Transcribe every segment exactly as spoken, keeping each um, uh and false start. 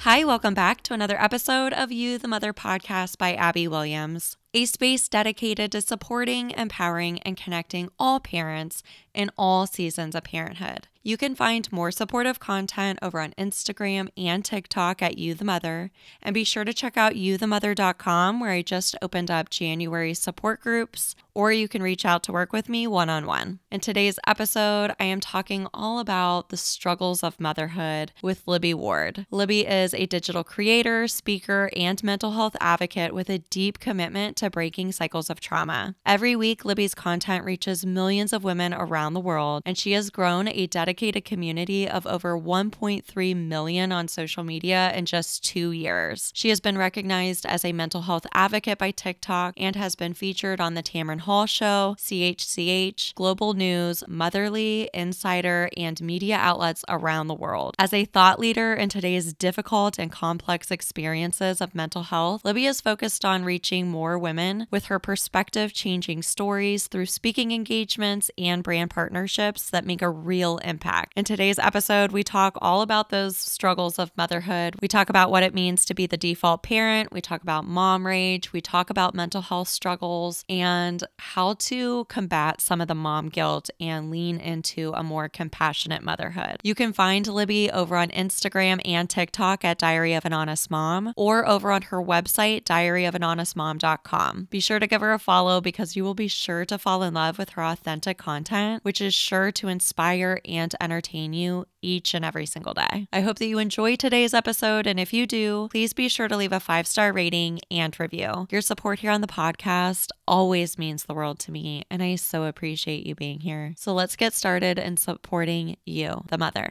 Hi, welcome back to another episode of You the Mother podcast by Abby Williams, a space dedicated to supporting, empowering, and connecting all parents in all seasons of parenthood. You can find more supportive content over on Instagram and TikTok at You the Mother, and be sure to check out you the mother dot com where I just opened up January support groups, or you can reach out to work with me one-on-one. In today's episode, I am talking all about the struggles of motherhood with Libby Ward. Libby is a digital creator, speaker, and mental health advocate with a deep commitment to breaking cycles of trauma. Every week, Libby's content reaches millions of women around the world, and she has grown a dedicated community of over one point three million on social media in just two years. She has been recognized as a mental health advocate by TikTok and has been featured on the Tamron Hall Show, C H C H, Global News, Motherly, Insider, and media outlets around the world. As a thought leader in today's difficult and complex experiences of mental health, Libby is focused on reaching more women with her perspective-changing stories through speaking engagements and brand partnerships that make a real impact. In today's episode, we talk all about those struggles of motherhood. We talk about what it means to be the default parent. We talk about mom rage. We talk about mental health struggles and how to combat some of the mom guilt and lean into a more compassionate motherhood. You can find Libby over on Instagram and TikTok at Diary of an Honest Mom, or over on her website, diary of an honest mom dot com. Be sure to give her a follow because you will be sure to fall in love with her authentic content, which is sure to inspire and entertain you each and every single day. I hope that you enjoy today's episode, and if you do, please be sure to leave a five-star rating and review. Your support here on the podcast always means the world to me, and I so appreciate you being here. So let's get started in supporting you, the mother.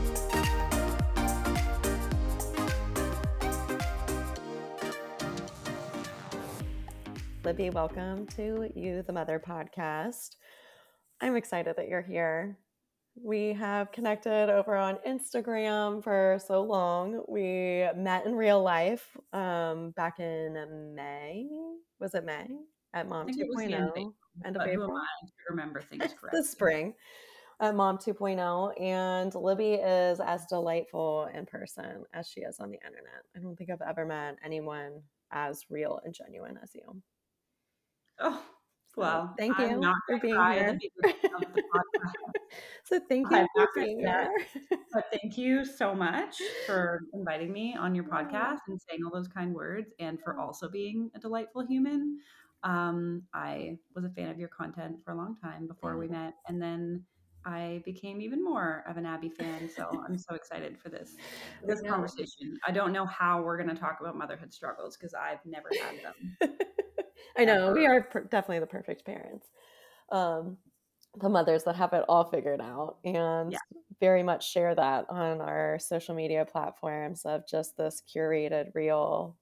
Libby, welcome to You the Mother podcast. I'm excited that you're here. We have connected over on Instagram for so long. We met in real life um, back in May. Was it May? At Mom I think it was the end of April, 2.0, end of but who am April? I to remember things The correctly? spring at Mom 2.0. And Libby is as delightful in person as she is on the internet. I don't think I've ever met anyone as real and genuine as you. Oh, So well, thank I'm you not for gonna being cry at the here. beginning of the podcast. So thank I'm you for not gonna being do that, here. but thank you so much for inviting me on your Oh, podcast and saying all those kind words, and for also being a delightful human. Um, I was a fan of your content for a long time before we thanks. met, and then I became even more of an Abby fan. So I'm so excited for this for I this know. conversation. I don't know how we're going to talk about motherhood struggles because I've never had them I know we ever. are per- definitely the perfect parents. Um, the mothers that have it all figured out and Yeah. very much share that on our social media platforms of just this curated real.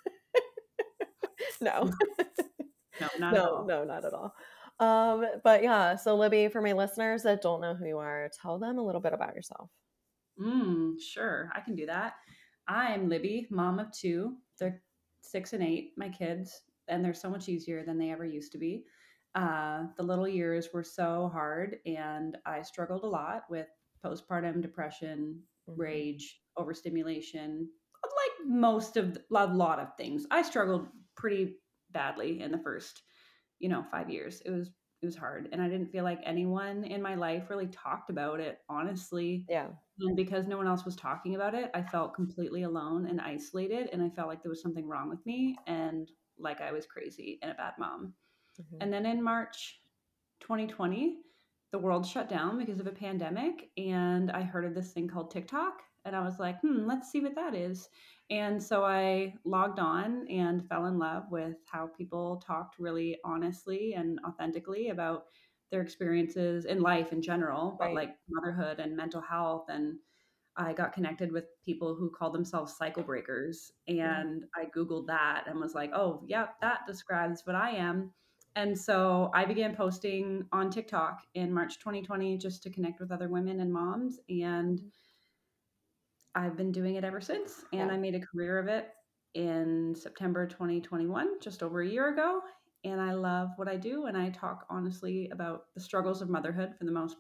No, No, not at no, all. no, not at all. Um, but yeah, so Libby, for my listeners that don't know who you are, tell them a little bit about yourself. Mm, sure, I can do that. I am Libby, mom of two. They're six and eight, my kids, and they're so much easier than they ever used to be. Uh, the little years were so hard, and I struggled a lot with postpartum depression, Mm-hmm. rage, overstimulation, like most of the, a lot of things. I struggled pretty badly in the first, you know, five years. It was it was hard, and I didn't feel like anyone in my life really talked about it honestly, Yeah. and because no one else was talking about it, I felt completely alone and isolated. And I felt like there was something wrong with me and like I was crazy and a bad mom. Mm-hmm. And then in March twenty twenty, the world shut down because of a pandemic. And I heard of this thing called TikTok. And I was like, hmm, let's see what that is. And so I logged on and fell in love with how people talked really honestly and authentically about their experiences in life in general, but Right. like motherhood and mental health. And I got connected with people who call themselves cycle breakers. Yeah. And I Googled that and was like, oh, yeah, that describes what I am. And so I began posting on TikTok in March twenty twenty just to connect with other women and moms. And Mhm. I've been doing it ever since. And Yeah. I made a career of it in September twenty twenty-one, just over a year ago. And I love what I do. And I talk honestly about the struggles of motherhood for the most part.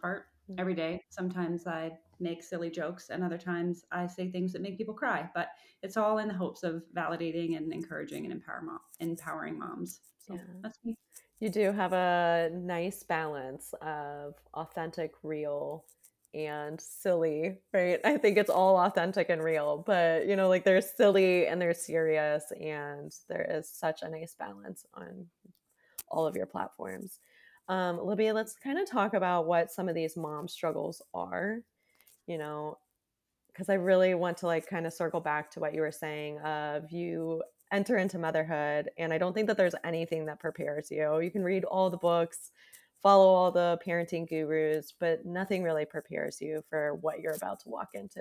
every day. Sometimes I make silly jokes, and other times I say things that make people cry. But it's all in the hopes of validating and encouraging and empower mom, empowering moms. So Yeah. that's me. You do have a nice balance of authentic, real, and silly, right? I think it's all authentic and real, but you know, like there's silly and there's serious, and there is such a nice balance on all of your platforms. Um, Libby, let's kind of talk about what some of these mom struggles are, you know, because I really want to like kind of circle back to what you were saying of you enter into motherhood, and I don't think that there's anything that prepares you. You can read all the books, follow all the parenting gurus, but nothing really prepares you for what you're about to walk into.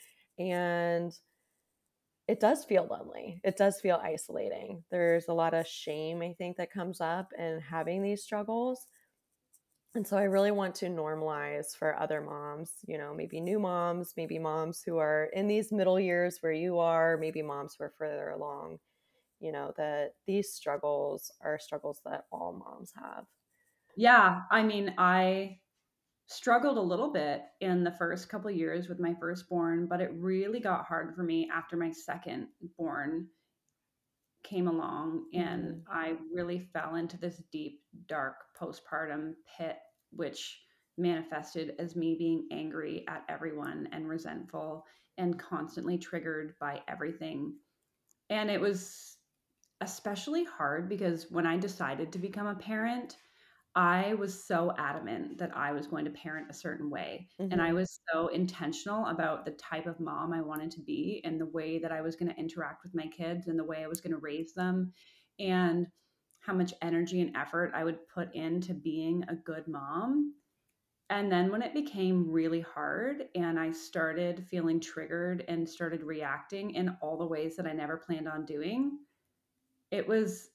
And it does feel lonely. It does feel isolating. There's a lot of shame, I think, that comes up in having these struggles. And so I really want to normalize for other moms, you know, maybe new moms, maybe moms who are in these middle years where you are, maybe moms who are further along, you know, that these struggles are struggles that all moms have. Yeah, I mean, I struggled a little bit in the first couple of years with my firstborn, but it really got hard for me after my second born came along, and Mm-hmm. I really fell into this deep, dark postpartum pit, which manifested as me being angry at everyone and resentful and constantly triggered by everything. And it was especially hard because when I decided to become a parent, I was so adamant that I was going to parent a certain way. And I Mm-hmm. was so intentional about the type of mom I wanted to be and the way that I was going to interact with my kids and the way I was going to raise them and how much energy and effort I would put into being a good mom. And then when it became really hard and I started feeling triggered and started reacting in all the ways that I never planned on doing, it was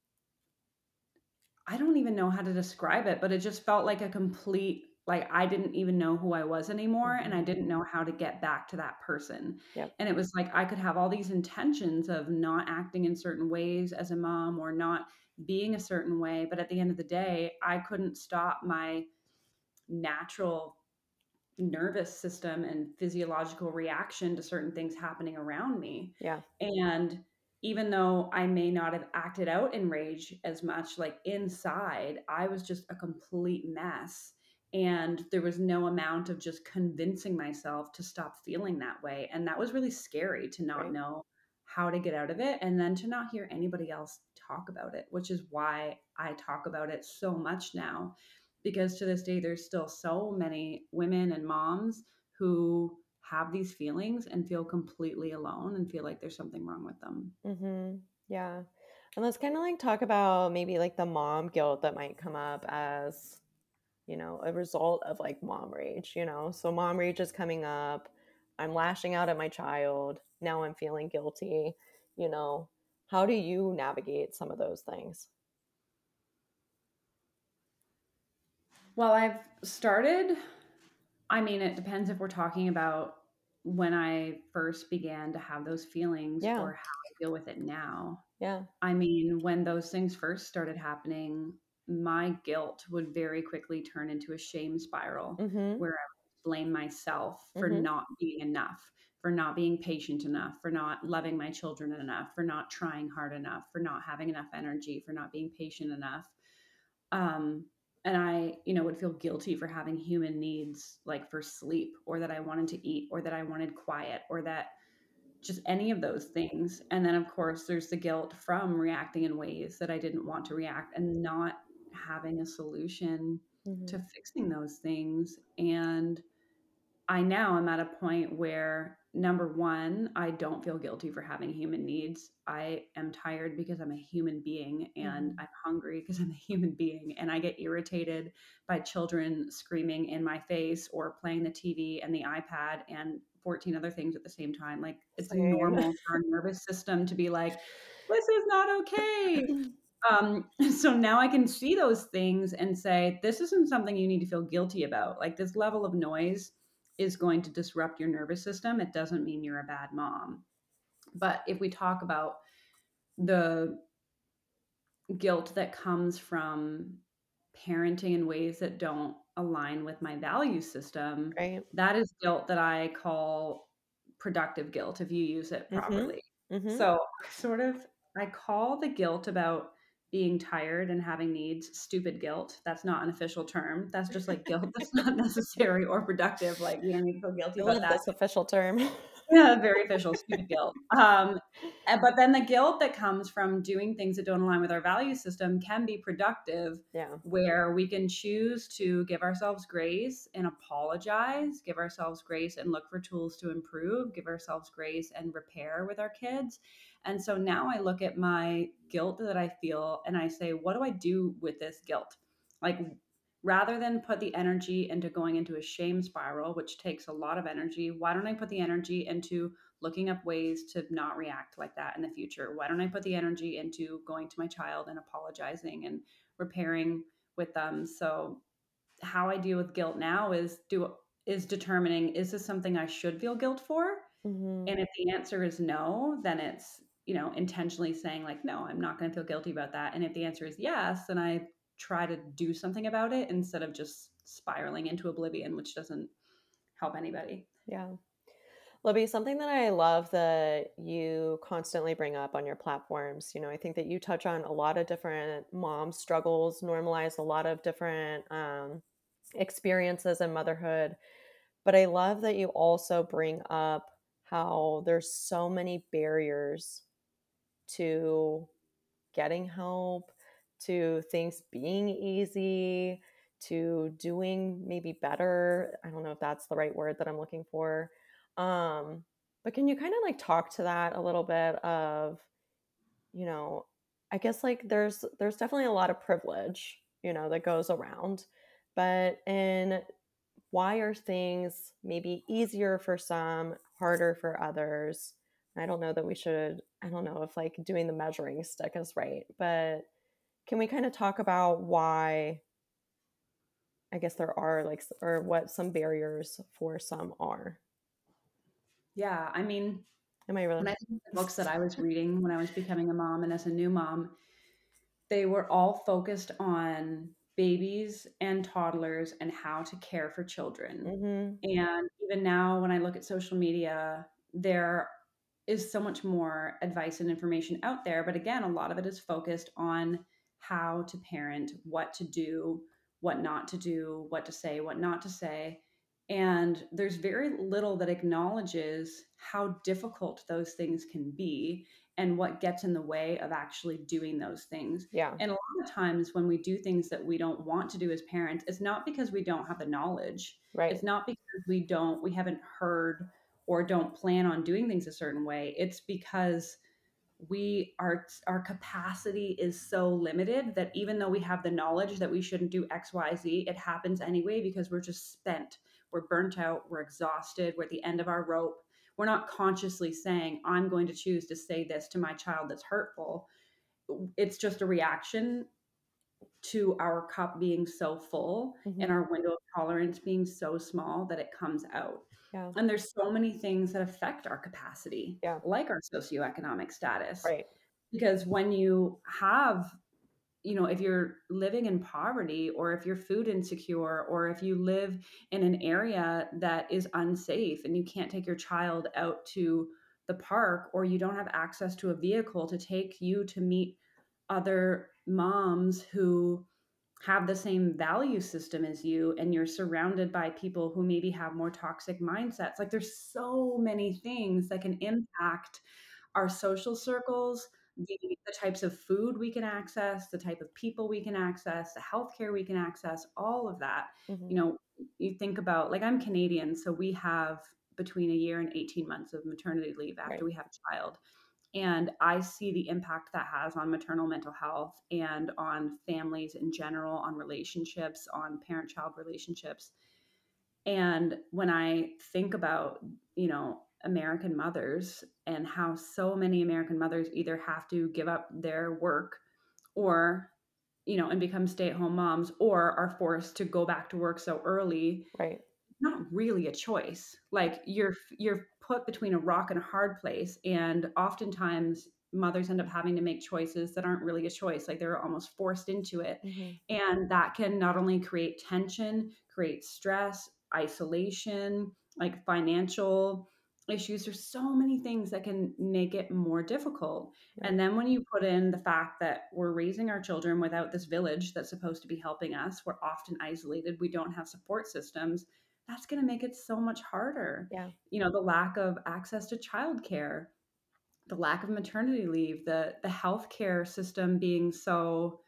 I don't even know how to describe it, but it just felt like a complete like I didn't even know who I was anymore and I Mm-hmm. didn't know how to get back to that person. Yep. And it was like I could have all these intentions of not acting in certain ways as a mom or not being a certain way, but at the end of the day, I couldn't stop my natural nervous system and physiological reaction to certain things happening around me. Yeah. And even though I may not have acted out in rage as much, like inside, I was just a complete mess. And there was no amount of just convincing myself to stop feeling that way. And that was really scary to not Right. know how to get out of it and then to not hear anybody else talk about it, which is why I talk about it so much now because to this day there's still so many women and moms who have these feelings and feel completely alone and feel like there's something wrong with them. Mm-hmm. Yeah. And let's kind of like talk about maybe like the mom guilt that might come up as, you know, a result of like mom rage, you know. So mom rage is coming up. I'm lashing out at my child. Now I'm feeling guilty, you know. How do you navigate some of those things? Well, I've started, I mean, it depends if we're talking about when I first began to have those feelings Yeah. or how I deal with it now. Yeah. I mean, when those things first started happening, my guilt would very quickly turn into a shame spiral Mhm. where I would blame myself for Mhm. not being enough, for not being patient enough, for not loving my children enough, for not trying hard enough, for not having enough energy, for not being patient enough. Um, and I, you know, would feel guilty for having human needs like for sleep or that I wanted to eat or that I wanted quiet or that just any of those things. And then, of course, there's the guilt from reacting in ways that I didn't want to react and not having a solution to Mhm. fixing those things. And I now am at a point where number one, I don't feel guilty for having human needs. I am tired because I'm a human being and Mhm. I'm hungry because I'm a human being. And I get irritated by children screaming in my face or playing the T V and the iPad and fourteen other things at the same time. Like it's Same. normal for our nervous system to be like, this is not okay. Um, so now I can see those things and say, this isn't something you need to feel guilty about. Like this level of noise is going to disrupt your nervous system. It doesn't mean you're a bad mom. But if we talk about the guilt that comes from parenting in ways that don't align with my value system, Right. that is guilt that I call productive guilt if you use it Mhm. properly. Mhm. So sort of I call the guilt about being tired and having needs stupid guilt. That's not an official term. That's just like guilt that's not necessary or productive. Like you don't need to feel guilty I about love that. this official term. Yeah, very official, stupid guilt. Um, and- but then the guilt that comes from doing things that don't align with our value system can be productive, Yeah. where we can choose to give ourselves grace and apologize, give ourselves grace and look for tools to improve, give ourselves grace and repair with our kids. And so now I look at my guilt that I feel and I say, what do I do with this guilt? Like, rather than put the energy into going into a shame spiral, which takes a lot of energy, why don't I put the energy into looking up ways to not react like that in the future? Why don't I put the energy into going to my child and apologizing and repairing with them? So how I deal with guilt now is do is determining, is this something I should feel guilt for? Mhm. And if the answer is no, then it's, you know, intentionally saying like, no, I'm not going to feel guilty about that. And if the answer is yes, then I try to do something about it instead of just spiraling into oblivion, which doesn't help anybody. Yeah. Libby, something that I love that you constantly bring up on your platforms, you know, I think that you touch on a lot of different mom struggles, normalize a lot of different um, experiences in motherhood. But I love that you also bring up how there's so many barriers to getting help, to things being easy, to doing maybe better. I don't know if that's the right word that I'm looking for. Um, but can you kind of like talk to that a little bit of, you know, I guess like there's there's definitely a lot of privilege, you know, that goes around. But in why are things maybe easier for some, harder for others? I don't know that we should, I don't know if like doing the measuring stick is right, but can we kind of talk about why I guess there are like, s- or what some barriers for some are? Yeah, I mean, Am I really? when I think of the books that I was reading when I was becoming a mom and as a new mom, they were all focused on babies and toddlers and how to care for children. Mm-hmm. And even now, when I look at social media, there is so much more advice and information out there. But again, a lot of it is focused on how to parent, what to do, what not to do, what to say, what not to say. And there's very little that acknowledges how difficult those things can be and what gets in the way of actually doing those things. Yeah. And a lot of times when we do things that we don't want to do as parents, it's not because we don't have the knowledge. Right. It's not because we don't, we haven't heard or don't plan on doing things a certain way. It's because we our our capacity is so limited that even though we have the knowledge that we shouldn't do xyz, it happens anyway because we're just spent, we're burnt out, we're exhausted, we're at the end of our rope. We're not consciously saying, I'm going to choose to say this to my child that's hurtful. It's just a reaction to our cup being so full Mm-hmm. and our window of tolerance being so small that it comes out. Yeah. And there's so many things that affect our capacity, Yeah. like our socioeconomic status. Right. Because when you have, you know, if you're living in poverty or if you're food insecure or if you live in an area that is unsafe and you can't take your child out to the park or you don't have access to a vehicle to take you to meet other moms who have the same value system as you and you're surrounded by people who maybe have more toxic mindsets, like there's so many things that can impact our social circles, the, the types of food we can access, the type of people we can access, the healthcare we can access, all of that. Mm-hmm. You know, you think about, like, I'm Canadian, so we have between a year and eighteen months of maternity leave after Right. we have a child. And I see the impact that has on maternal mental health and on families in general, on relationships, on parent child relationships. And when I think about, you know, American mothers and how so many American mothers either have to give up their work or, you know, and become stay at home moms or are forced to go back to work so early, Right. not really a choice. Like you're you're put between a rock and a hard place, and oftentimes mothers end up having to make choices that aren't really a choice. Like they're almost forced into it. Mm-hmm. And that can not only create tension, create stress, isolation, like financial issues. There's so many things that can make it more difficult. Yeah. And then when you put in the fact that we're raising our children without this village that's supposed to be helping us, we're often isolated, we don't have support systems, that's going to make it so much harder. Yeah. You know, the lack of access to childcare, the lack of maternity leave, the the healthcare system being so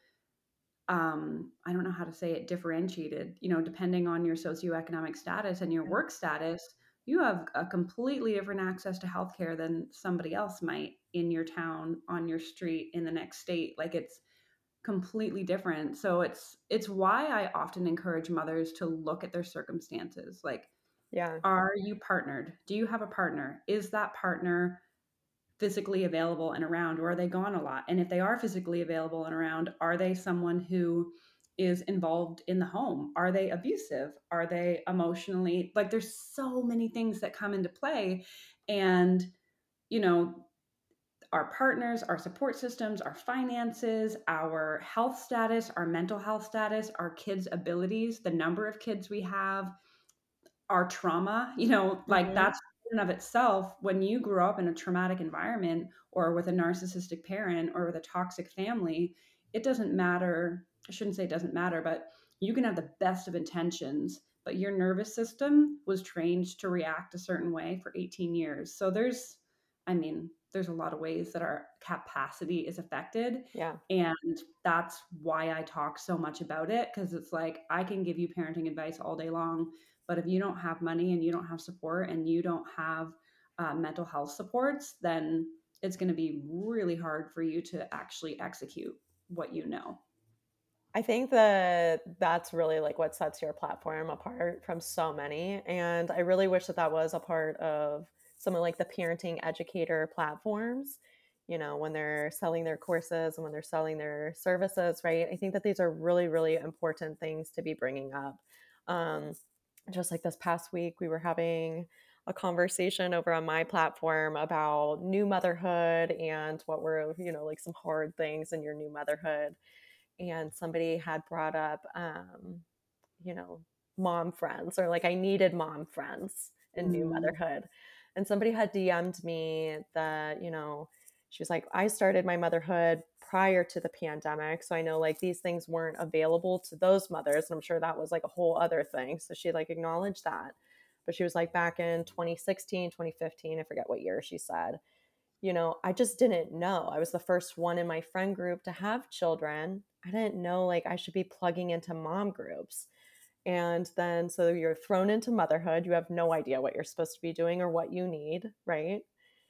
um, I don't know how to say it, differentiated, you know, depending on your socioeconomic status and your Yeah. work status, you have a completely different access to healthcare than somebody else might in your town, on your street, in the next state. Like it's completely different. So it's it's why I often encourage mothers to look at their circumstances. Like, Yeah. are you partnered? Do you have a partner? Is that partner physically available and around, or are they gone a lot? And if they are physically available and around, are they someone who is involved in the home? Are they abusive? Are they emotionally, like there's so many things that come into play. And, you know, our partners, our support systems, our finances, our health status, our mental health status, our kids' abilities, the number of kids we have, our trauma, you know, like Mm-hmm. that's in and of itself, when you grew up in a traumatic environment or with a narcissistic parent or with a toxic family, it doesn't matter. I shouldn't say it doesn't matter, but you can have the best of intentions, but your nervous system was trained to react a certain way for eighteen years. So there's, I mean, there's a lot of ways that our capacity is affected. Yeah. And that's why I talk so much about it, because it's like I can give you parenting advice all day long, but if you don't have money and you don't have support and you don't have uh, mental health supports, then it's going to be really hard for you to actually execute what you know. I think that that's really like what sets your platform apart from so many. And I really wish that that was a part of some of like the parenting educator platforms, you know, when they're selling their courses and when they're selling their services, right? I think that these are really, really important things to be bringing up. Um, just like this past week, we were having a conversation over on my platform about new motherhood and what were, you know, like some hard things in your new motherhood, and somebody had brought up um you know mom friends, or like I needed mom friends in new Mm, motherhood. And somebody had D M'd me that, you know she was like, I started my motherhood prior to the pandemic, so I know like these things weren't available to those mothers, and I'm sure that was like a whole other thing, so she like acknowledged that. But she was like, back in twenty sixteen, twenty fifteen, I forget what year she said, you know, I just didn't know. I was the first one in my friend group to have children. I didn't know like I should be plugging into mom groups. And then so you're thrown into motherhood. You have no idea what you're supposed to be doing or what you need, right?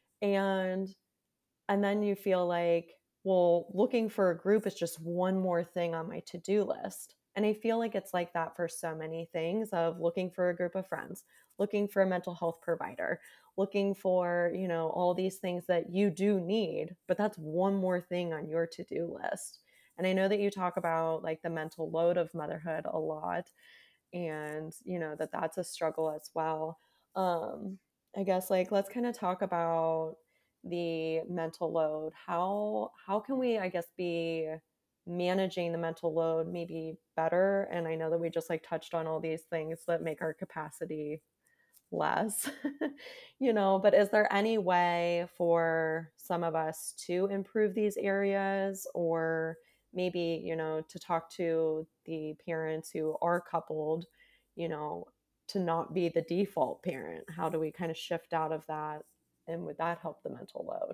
And and then you feel like, well, looking for a group is just one more thing on my to-do list. And I feel like it's like that for so many things, of looking for a group of friends, looking for a mental health provider, looking for, you know, all these things that you do need, but that's one more thing on your to-do list. And I know that you talk about like the mental load of motherhood a lot, and, you know, that that's a struggle as well. Um, I guess like let's kind of talk about the mental load. How how can we, I guess, be managing the mental load maybe better? And I know that we just like touched on all these things that make our capacity less, you know, but is there any way for some of us to improve these areas, or maybe, you know, to talk to the parents who are coupled, you know, to not be the default parent? How do we kind of shift out of that? And would that help the mental load?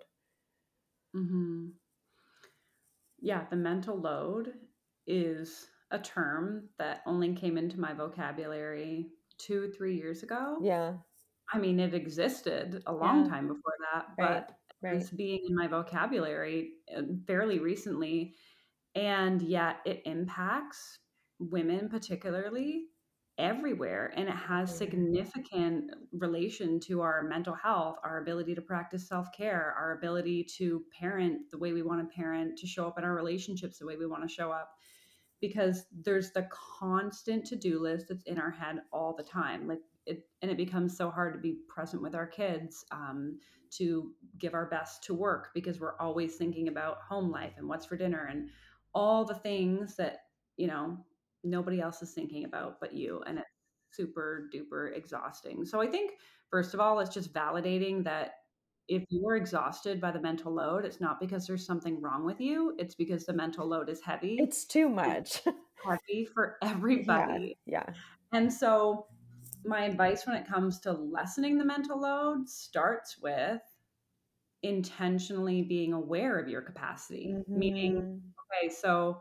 hmm Yeah, the mental load is a term that only came into my vocabulary two, three years ago. Yeah. I mean, it existed a long Yeah. time before that, Right. but Right. it's being in my vocabulary uh, fairly recently. And yet it impacts women particularly everywhere. And it has Everywhere. significant relation to our mental health, our ability to practice self-care, our ability to parent the way we want to parent, to show up in our relationships the way we want to show up. Because there's the constant to-do list that's in our head all the time. Like it, and it becomes so hard to be present with our kids, um, to give our best to work because we're always thinking about home life and what's for dinner and all the things that, you know, nobody else is thinking about but you. And it's super duper exhausting. So I think, first of all, it's just validating that if you're exhausted by the mental load, it's not because there's something wrong with you. It's because the mental load is heavy. It's too It's much. heavy for Yeah, everybody. yeah. And so my advice when it comes to lessening the mental load starts with intentionally being aware of your capacity. Meaning, Mhm. okay, so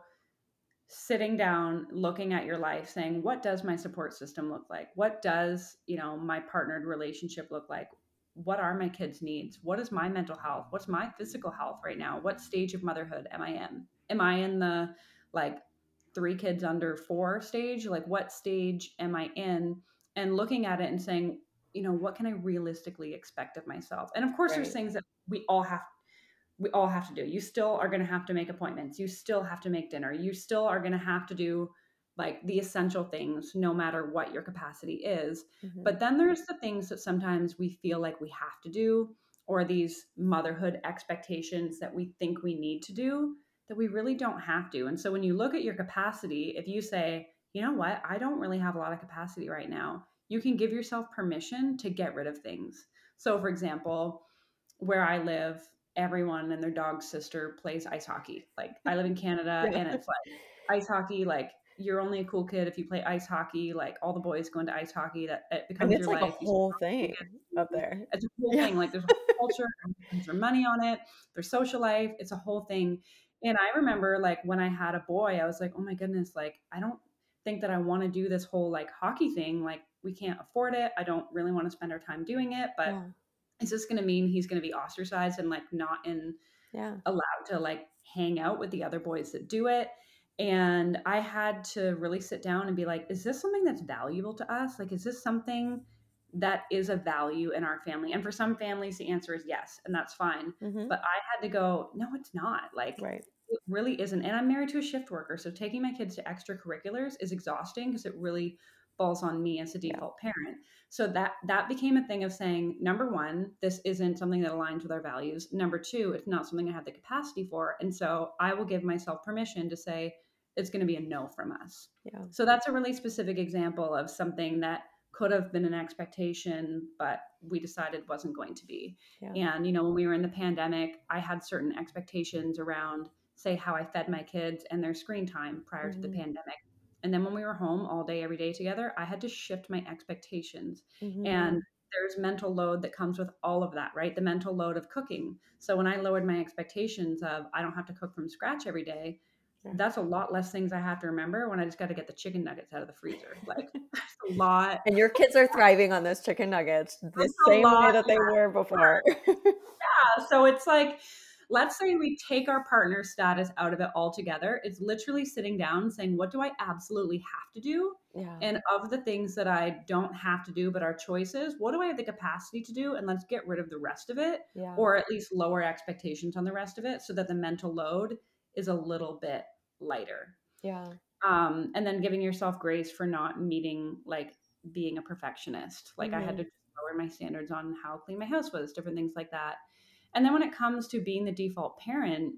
sitting down, looking at your life, saying, what does my support system look like? What does, you know, my partnered relationship look like? What are my kids' needs? What is my mental health? What's my physical health right now? What stage of motherhood am I in? Am I in the like three kids under four stage? Like, what stage am I in? And looking at it and saying, you know, what can I realistically expect of myself? And of course, there's Right. things that we all have we all have to do. You still are going to have to make appointments. You still have to make dinner. You still are going to have to do like the essential things no matter what your capacity is. Mhm. But then there's the things that sometimes we feel like we have to do, or these motherhood expectations that we think we need to do that we really don't have to. And so when you look at your capacity, if you say, you know what, I don't really have a lot of capacity right now, you can give yourself permission to get rid of things. So for example, where I live, everyone and their dog's sister plays ice hockey. Like I live in Canada Yeah. and it's like ice hockey, like you're only a cool kid if you play ice hockey. Like all the boys go into ice hockey, that it And becomes it's your like a life. You whole thing up there. it's a whole Yeah. thing. Like there's a whole culture, there's their money on it, their social life. It's a whole thing. And I remember like when I had a boy, I was like, oh my goodness, like I don't think that I want to do this whole like hockey thing. Like we can't afford it. I don't really want to spend our time doing it. But Yeah. is this going to mean he's going to be ostracized and like not in Yeah. allowed to like hang out with the other boys that do it? And I had to really sit down and be like, is this something that's valuable to us? Like, is this something that is a value in our family? And for some families, the answer is yes, and that's fine. Mhm. But I had to go, no, it's not. Like, Right. it really isn't. And I'm married to a shift worker. So taking my kids to extracurriculars is exhausting because it really falls on me as a Yeah. default parent. So that that became a thing of saying, number one, this isn't something that aligns with our values. Number two, it's not something I have the capacity for. And so I will give myself permission to say it's going to be a no from us. Yeah. So that's a really specific example of something that could have been an expectation, but we decided wasn't going to be. Yeah. And, you know, when we were in the pandemic, I had certain expectations around, say, how I fed my kids and their screen time prior to the Mhm. pandemic. And then when we were home all day, every day together, I had to shift my expectations. Mhm. And there's mental load that comes with all of that, right? The mental load of cooking. So when I lowered my expectations of I don't have to cook from scratch every day, Yeah. that's a lot less things I have to remember when I just got to get the chicken nuggets out of the freezer. Like that's a lot. And your kids are thriving on those chicken nuggets the That's a same way lot that they less were before. Yeah, so it's like, let's say we take our partner status out of it altogether. It's literally sitting down saying, what do I absolutely have to do? Yeah. And of the things that I don't have to do, but are choices, what do I have the capacity to do? And let's get rid of the rest of it, Yeah. or at least lower expectations on the rest of it so that the mental load is a little bit lighter. Yeah. Um, and then giving yourself grace for not meeting, like being a perfectionist. Like I had to Mhm. just lower my standards on how clean my house was, different things like that. And then when it comes to being the default parent,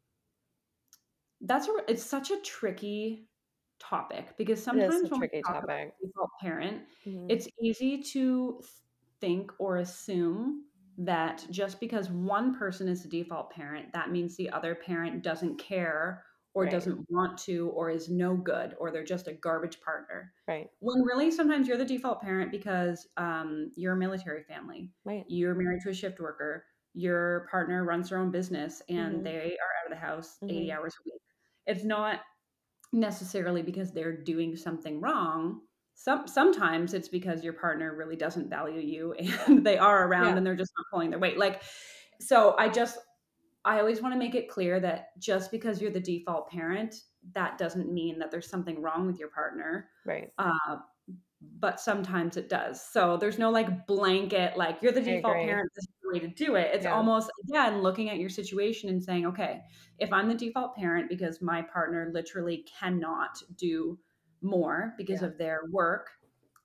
that's a, it's such a tricky topic because It is a sometimes when we tricky talk about topic. default parent, Mhm. it's easy to think or assume that just because one person is the default parent, that means the other parent doesn't care or Right. doesn't want to or is no good or they're just a garbage partner. Right. When really sometimes you're the default parent because um, you're a military family, Right. you're married to a shift worker, your partner runs their own business and Mhm. they are out of the house eighty Mhm. hours a week. It's not necessarily because they're doing something wrong. Some sometimes it's because your partner really doesn't value you and they are around Yeah. and they're just not pulling their weight. Like, so I just I always want to make it clear that just because you're the default parent, that doesn't mean that there's something wrong with your partner. Right. Uh, but sometimes it does. So there's no like blanket, like you're the I default agree. parent, this is the way to do it. It's Yeah. almost, again, looking at your situation and saying, okay, if I'm the default parent because my partner literally cannot do more because Yeah. of their work,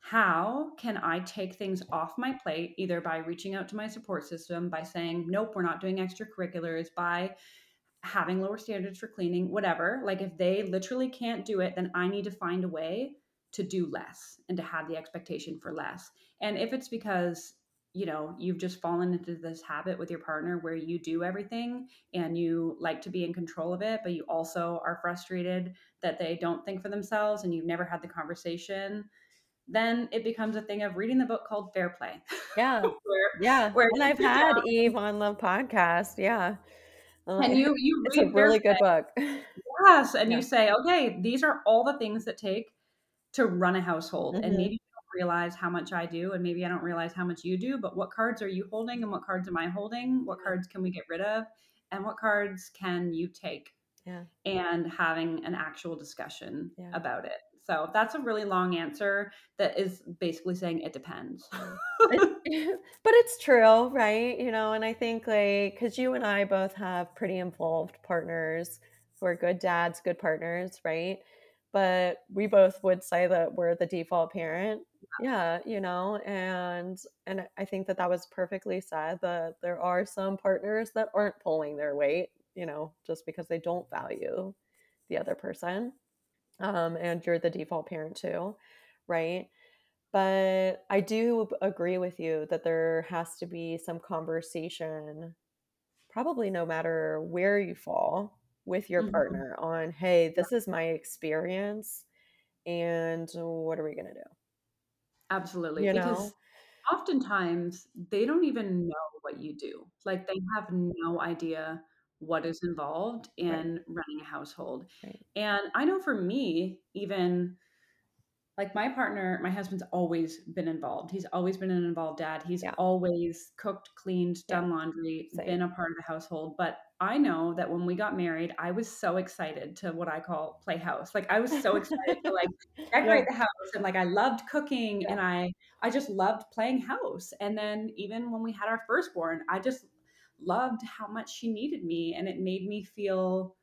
how can I take things off my plate, either by reaching out to my support system, by saying, nope, we're not doing extracurriculars, by having lower standards for cleaning, whatever. Like if they literally can't do it, then I need to find a way to do less and to have the expectation for less. And if it's because, you know, you've just fallen into this habit with your partner where you do everything and you like to be in control of it, but you also are frustrated that they don't think for themselves and you've never had the conversation, then it becomes a thing of reading the book called Fair Play, Yeah. where Yeah, where and you I've sit had down Eve on the podcast, yeah. Uh, and you you it's a read Fair really good Play. book. Yes, and Yeah. you say, okay, these are all the things that take to run a household. And maybe Mhm. you don't realize how much I do, and maybe I don't realize how much you do, but what cards are you holding and what cards am I holding? What Yeah, cards can we get rid of? And what cards can you take? yeah, And having an actual discussion yeah, about it. So that's a really long answer that is basically saying it depends. yeah. It but it's true, right? You know, and I think, like, because you and I both have pretty involved partners who are good dads, good partners, right? But we both would say that we're the default parent. Yeah, you know, and and I think that that was perfectly said, that there are some partners that aren't pulling their weight, you know, just because they don't value the other person. Um, and you're the default parent too, right? But I do agree with you that there has to be some conversation, probably no matter where you fall with your Mhm. partner, on, hey, this is my experience, and what are we going to do? Absolutely. You know? Because oftentimes they don't even know what you do. Like they have no idea what is involved Right, in running a household. right. And I know for me, even like my partner, my husband's always been involved. He's always been an involved dad. He's Yeah, always cooked, cleaned, yeah, done laundry, same. been a part of the household. But I know that when we got married, I was so excited to what I call play house. Like I was so excited to like Yeah, decorate the house and like I loved cooking yeah. and I I just loved playing house. And then even when we had our firstborn, I just loved how much she needed me and it made me feel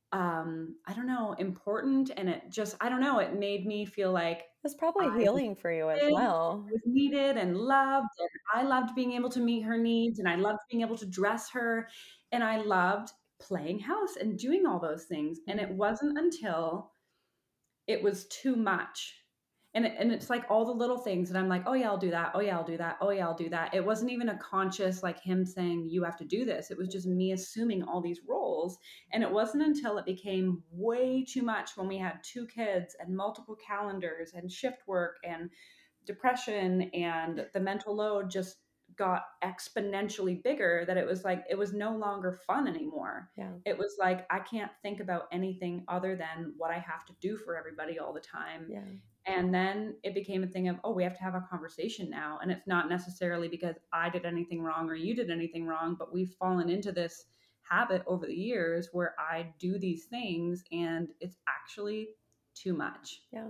um I don't know, important and it just I don't know, it made me feel like It's probably I was healing for you as needed, well. was needed and loved, and I loved being able to meet her needs, and I loved being able to dress her, and I loved playing house and doing all those things, and it Mhm. wasn't until it was too much. And it, and it's like all the little things that I'm like, "Oh yeah, I'll do that. Oh yeah, I'll do that. Oh yeah, I'll do that." It wasn't even a conscious like him saying you have to do this. It was just me assuming all these roles. And it wasn't until it became way too much when we had two kids and multiple calendars and shift work and depression and the mental load just got exponentially bigger that it was like it was no longer fun anymore. Yeah, It was like I can't think about anything other than what I have to do for everybody all the time. yeah, And then it became a thing of, oh, we have to have a conversation now. And it's not necessarily because I did anything wrong or you did anything wrong, but we've fallen into this habit over the years where I do these things and it's actually too much. yeah.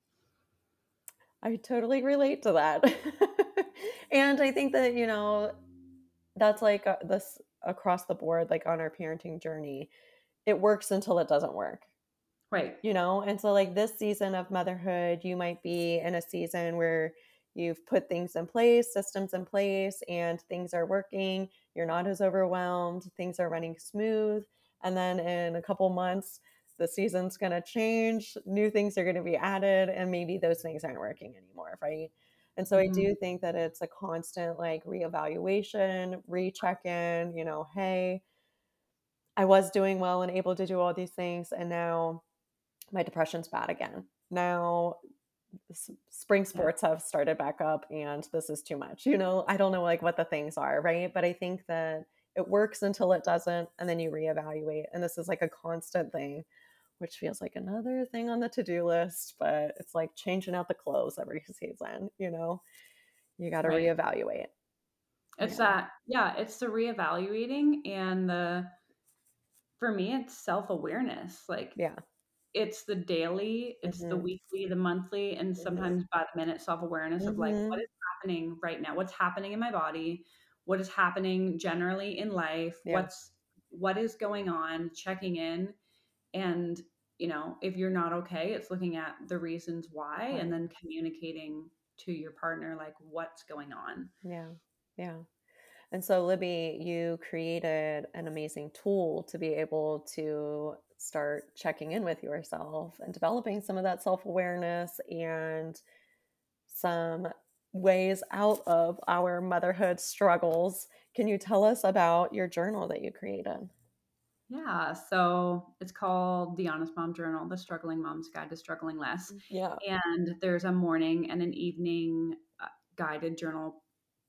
I totally relate to that. And I think that, you know, that's like, uh, this across the board, like on our parenting journey. It works until it doesn't work, Right. you know? And so, like, this season of motherhood, you might be in a season where you've put things in place, systems in place, and things are working. You're not as overwhelmed, things are running smooth. And then in a couple months, the season's going to change, new things are going to be added, and maybe those things aren't working anymore, right? And so I Mhm. do think that it's a constant like reevaluation, recheck in, you know, hey, I was doing well and able to do all these things, and now my depression's bad again. Now s- spring Yeah. sports have started back up and this is too much. You know, I don't know like what the things are, right? But I think that it works until it doesn't, and then you reevaluate. And this is like a constant thing, which feels like another thing on the to-do list, but it's like changing out the clothes every season, you know? You got to Right. reevaluate. It's Yeah. that, yeah, it's the reevaluating and the, for me, it's self awareness. Like Yeah. it's the daily, it's the Mhm. weekly, the monthly, and Mhm. sometimes by the minute self awareness of like, what Mhm. is happening right now? What's happening in my body? What is happening generally in life? Yeah. What's, what is going on? Checking in. And, you know, if you're not okay, it's looking at the reasons why and Right. then communicating to your partner, like what's going on. Yeah. Yeah. And so, Libby, you created an amazing tool to be able to start checking in with yourself and developing some of that self awareness and some ways out of our motherhood struggles. Can you tell us about your journal that you created? Yeah, so it's called The Honest Mom Journal, The Struggling Mom's Guide to Struggling Less. Yeah. And there's a morning and an evening uh, guided journal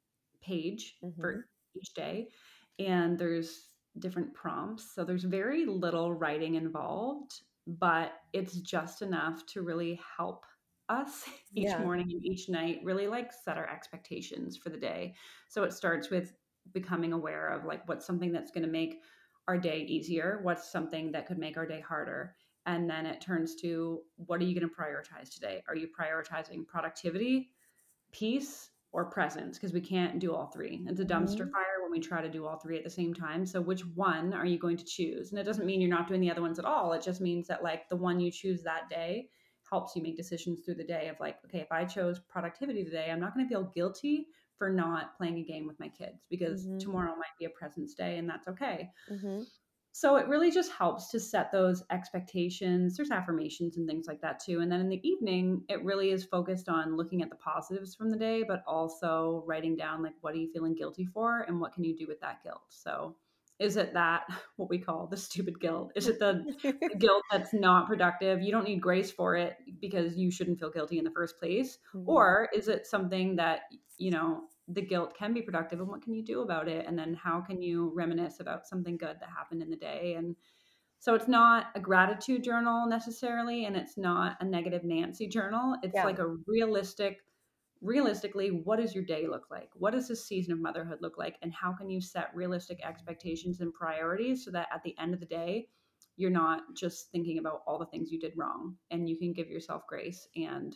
page for Mm-hmm. each day. And there's different prompts. So there's very little writing involved, but it's just enough to really help us each Yeah. morning and each night really like set our expectations for the day. So it starts with becoming aware of like what's something that's going to make our day easier, what's something that could make our day harder. And then it turns to what are you going to prioritize today? Are you prioritizing productivity, peace, or presence? Because we can't do all three. It's a dumpster Mm-hmm. fire when we try to do all three at the same time. So which one are you going to choose? And it doesn't mean you're not doing the other ones at all. It just means that like the one you choose that day helps you make decisions through the day of like, okay, if I chose productivity today, I'm not going to feel guilty for not playing a game with my kids because Mm-hmm. tomorrow might be a presence day and that's okay. Mm-hmm. So it really just helps to set those expectations. There's affirmations and things like that too. And then in the evening, it really is focused on looking at the positives from the day, but also writing down like what are you feeling guilty for and what can you do with that guilt? So is it that what we call the stupid guilt? Is it the, the guilt that's not productive? You don't need grace for it because you shouldn't feel guilty in the first place. Mm-hmm. Or is it something that, you know, the guilt can be productive and what can you do about it? And then how can you reminisce about something good that happened in the day? And so it's not a gratitude journal necessarily, and it's not a negative Nancy journal. It's Yeah. like a realistic, realistically, what does your day look like? What does this season of motherhood look like? And how can you set realistic expectations and priorities so that at the end of the day, you're not just thinking about all the things you did wrong and you can give yourself grace and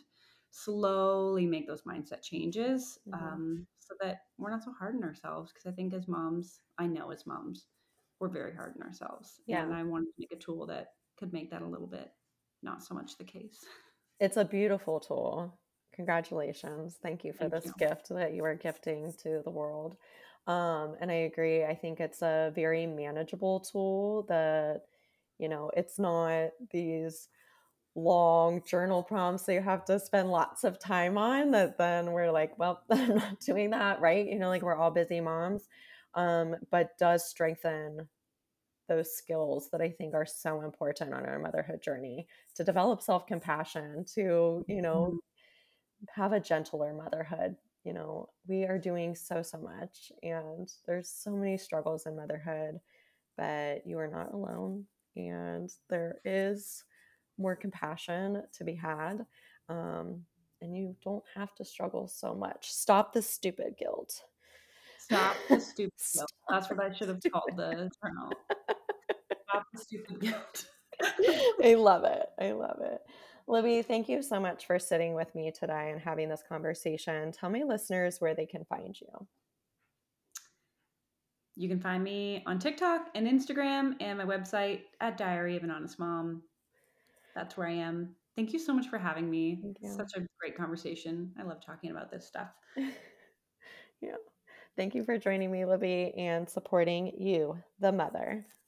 slowly make those mindset changes Mm-hmm. um, so that we're not so hard on ourselves. Because I think as moms, I know as moms, we're very hard on ourselves. And Yeah. I wanted to make a tool that could make that a little bit not so much the case. It's a beautiful tool. Congratulations. Thank you for Thank this you. gift that you are gifting to the world. Um, and I agree. I think it's a very manageable tool that, you know, it's not these long journal prompts that you have to spend lots of time on that then we're like, well, I'm not doing that, right? You know, like we're all busy moms, um, but does strengthen those skills that I think are so important on our motherhood journey to develop self compassion, to, you know, Mhm. have a gentler motherhood. You know, we are doing so, so much, and there's so many struggles in motherhood, but you are not alone. And there is more compassion to be had. Um, and you don't have to struggle so much. Stop the stupid guilt. Stop the stupid guilt. Stop That's the what I should have called stupid. the journal. Stop the stupid guilt. I love it. I love it. Libby, thank you so much for sitting with me today and having this conversation. Tell my listeners where they can find you. You can find me on TikTok and Instagram and my website at Diary of an Honest Mom. That's where I am. Thank you so much for having me. Thank you. Such a great conversation. I love talking about this stuff. Yeah. Thank you for joining me, Libby, and supporting you, the mother.